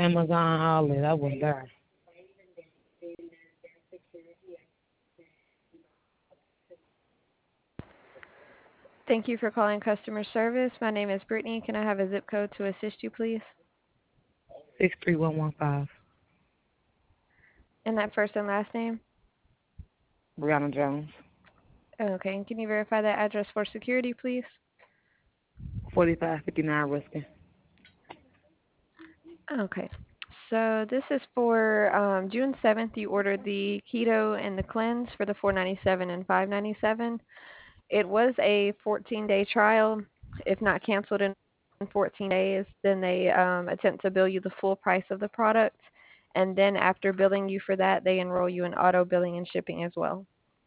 Amazon, all that. I wouldn't die. Thank you for calling customer service. My name is Brittany. Can I have a zip code to assist you, please? 63115. And that first and last name? Brianna Jones. Okay, and can you verify that address for security, please? 4559 Ruskin. Okay. So this is for June 7th. You ordered the keto and the cleanse for the $497 and $597. It was a 14-day trial. If not canceled in 14 days, then they attempt to bill you the full price of the product. And then after billing you for that, they enroll you in auto billing and shipping as well.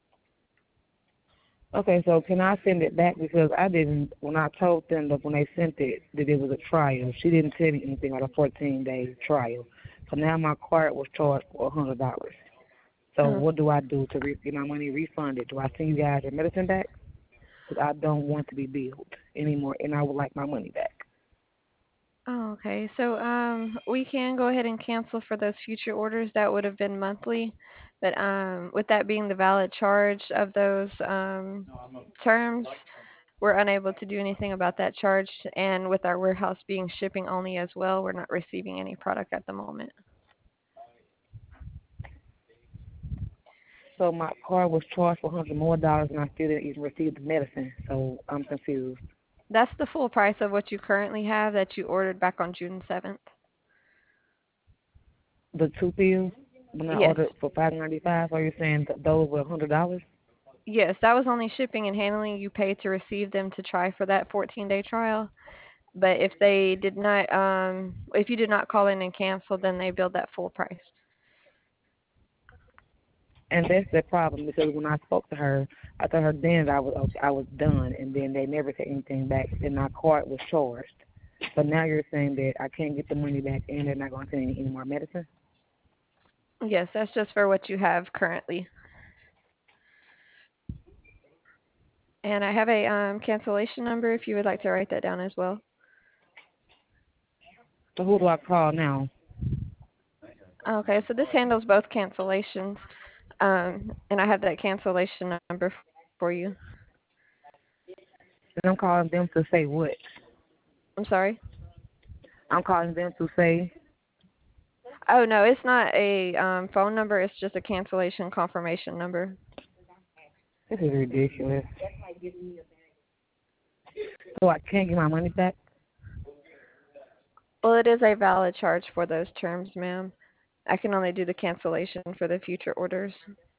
Okay, so can I send it back? Because I didn't, when I told them that when they sent it, that it was a trial, she didn't tell me anything about a 14-day trial. So now my card was charged for $100. So Uh, what do I do to get my money refunded? Do I send you guys your medicine back? Because I don't want to be billed anymore, and I would like my money back. oh, okay. So we can go ahead and cancel for those future orders. That would have been monthly. But with that being the valid charge of those terms, we're unable to do anything about that charge. And with our warehouse being shipping only as well, we're not receiving any product at the moment. So my card was charged for $100 more, and I still didn't even receive the medicine. So I'm confused. That's the full price of what you currently have that you ordered back on June 7th. The two pills, when I Yes. ordered for $5.95, are you saying that those were $100? Yes, that was only shipping and handling. You paid to receive them to try for that 14-day trial. But if they did not, if you did not call in and cancel, then they billed that full price. And that's the problem, because when I spoke to her, I told her then that I was done, and then they never said anything back, and my card was charged. But now you're saying that I can't get the money back, and they're not going to send me any more medicine? Yes, that's just for what you have currently. And I have a cancellation number if you would like to write that down as well. So who do I call now? Okay, so this handles both cancellations, and I have that cancellation number for you. And I'm calling them to say what? I'm sorry. I'm calling them to say, Oh no, it's not a phone number. It's just a cancellation confirmation number. this is ridiculous. So I can't get my money back? Well, it is a valid charge for those terms, ma'am. I can only do the cancellation for the future orders.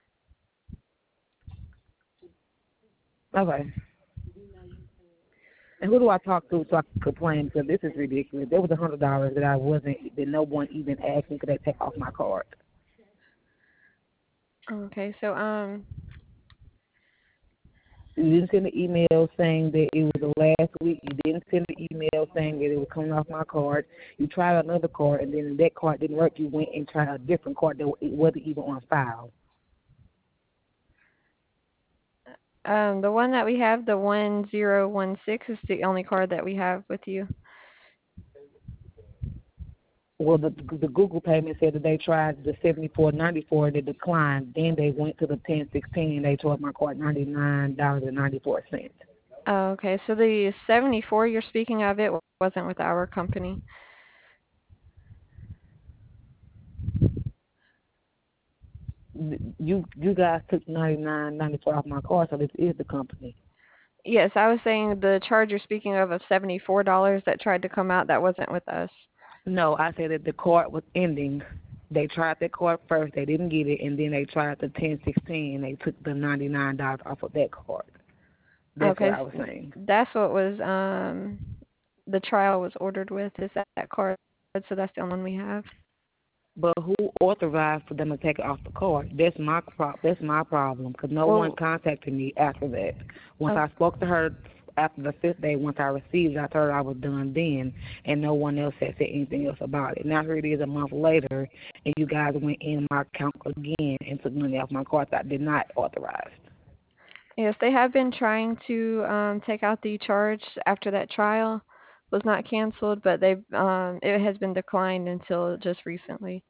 Okay. And who do I talk to so I can complain? Because this is ridiculous. There was $100 that no one even asked me could they take off my card. Okay, so You didn't send an email saying that it was the last week. You didn't send an email saying that it was coming off my card. You tried another card, and then that card didn't work. You went and tried a different card that it wasn't even on file. the one that we have, the 1016, is the only card that we have with you. Well, the Google payment said that they tried the 74.94 and it declined. Then they went to the 1016 and they charged my card $99.94. Oh, okay, so the 74 you're speaking of, it wasn't with our company. You guys took $99.94 off my card, so this is the company. Yes, I was saying the charge you're speaking of $74 that tried to come out, that wasn't with us. No, I said that the card was ending. They tried that card first, they didn't get it, and then they tried the 1016 and they took the $99 off of that card. That's what Okay, I was saying. that's what was the trial was ordered with, is that card, so that's the only one we have. But who authorized for them to take it off the card? That's my problem, because no one Well, contacted me after that. Once oh, I spoke to her after the fifth day, once I received it, I told her I was done then, and no one else had said anything else about it. Now here it is a month later, and you guys went in my account again and took money off my card that I did not authorize. yes, they have been trying to take out the charge after that trial, was not canceled, but it has been declined until just recently.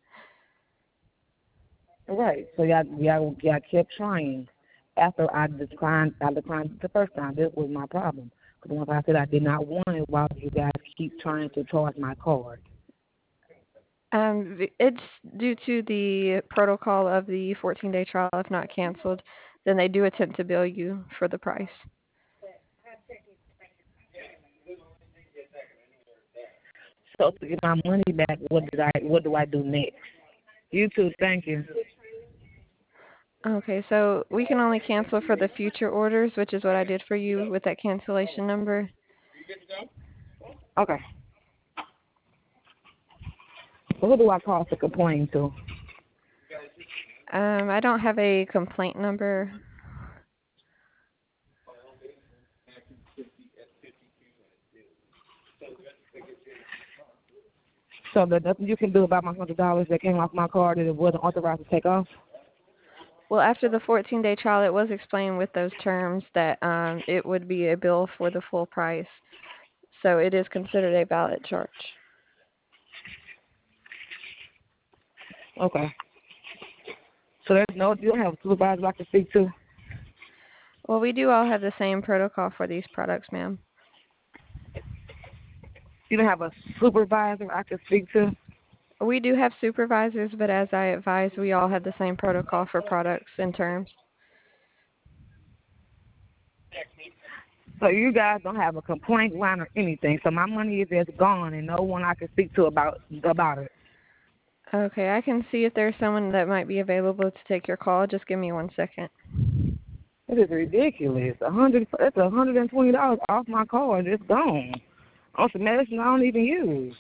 Right. So y'all kept trying. After I declined the first time. This was my problem. Because once I said I did not want it, why would you guys keep trying to charge my card? It's due to the protocol of the 14-day trial. If not canceled, then they do attempt to bill you for the price. So to get my money back, what do I do next? You too, thank you. Okay, so we can only cancel for the future orders, which is what I did for you with that cancellation number. Okay. So who do I call to complain to? I don't have a complaint number. So there's nothing you can do about my $100 that came off my card that it wasn't authorized to take off? Well, after the 14-day trial, it was explained with those terms that it would be a bill for the full price. So it is considered a valid charge. Okay. So you don't have a supervisor I can speak to? Well, we do all have the same protocol for these products, ma'am. You don't have a supervisor I can speak to? We do have supervisors, but as I advised, we all have the same protocol for products and terms. So you guys don't have a complaint line or anything. So my money is just gone and no one I can speak to about it. Okay, I can see if there's someone that might be available to take your call. Just give me 1 second. It is ridiculous. It's $120 off my card. It's gone. On some medicine I don't even use.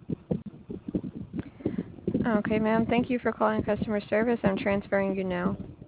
Okay, ma'am. Thank you for calling customer service. I'm transferring you now.